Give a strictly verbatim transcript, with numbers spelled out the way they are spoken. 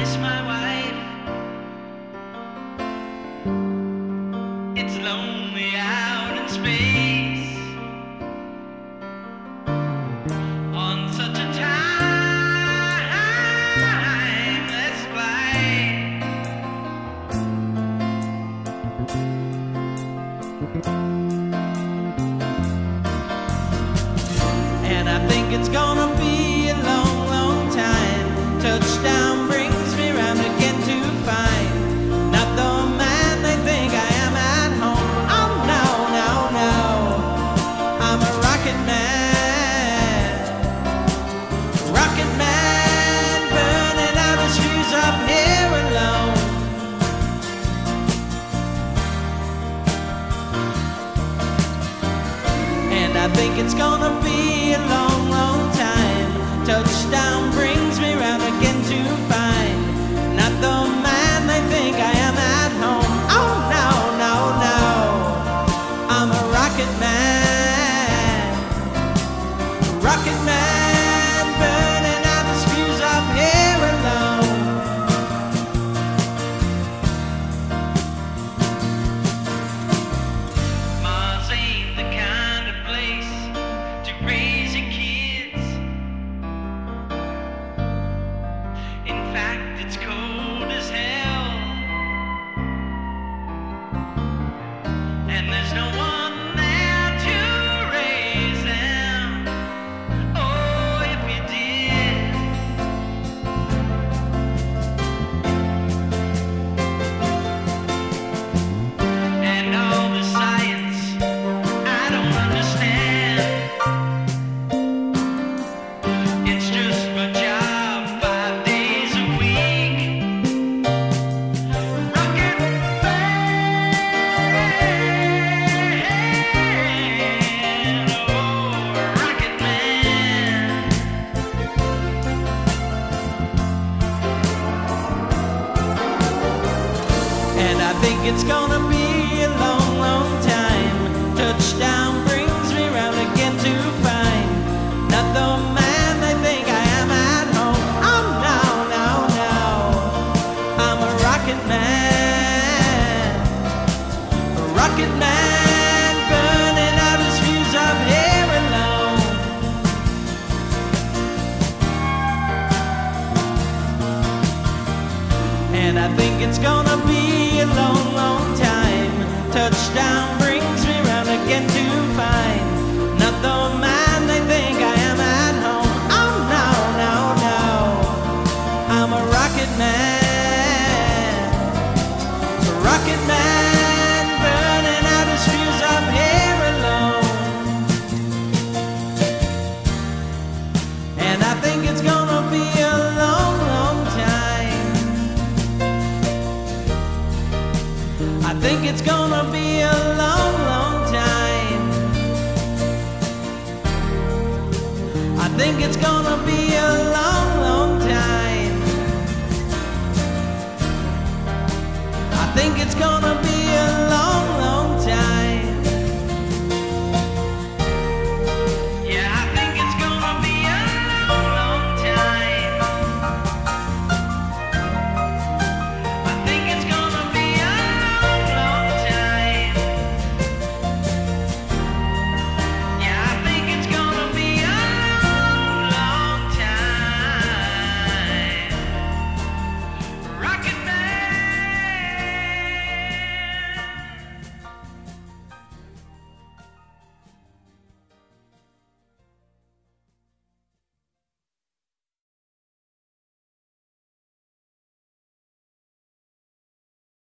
miss my wife. It's lonely out in space on such a timeless flight. And I think it's gonna be a long, long time. Touchdown brings me round again to find not the man they think I am at home. Oh no, no, no, I'm a rocket man. Rocket man, burning out his fuse up here alone. And I think it's gonna be a long, long time. Touchdown brings me round again to find not the man they think I am at home. Oh no, no, no, I'm a rocket man. Rocket man, burning out his fuse up here alone. Mars ain't the kind of place to raise your kids. In fact, it's cold as hell, and there's no one there to raise them. Oh, if you did. And all the science I don't understand. It's just my job five days a week. Rocket man, oh, rocket man. And I think it's gonna be a long, long time. Touchdown brings me round again to find not the man they think I am at home. Oh no, no, no, I'm a rocket man. A rocket man, burning out his fuse up here alone. And I think it's gonna be a long, long time. Touchdown brings me round again to find not the man they think I am at home. Oh no, no, no, I'm a rocket man. A rocket man, burning out his fuse up here alone. And I think it's gonna be a long, long time. I think it's gonna be a long, long time. I think it's gonna be a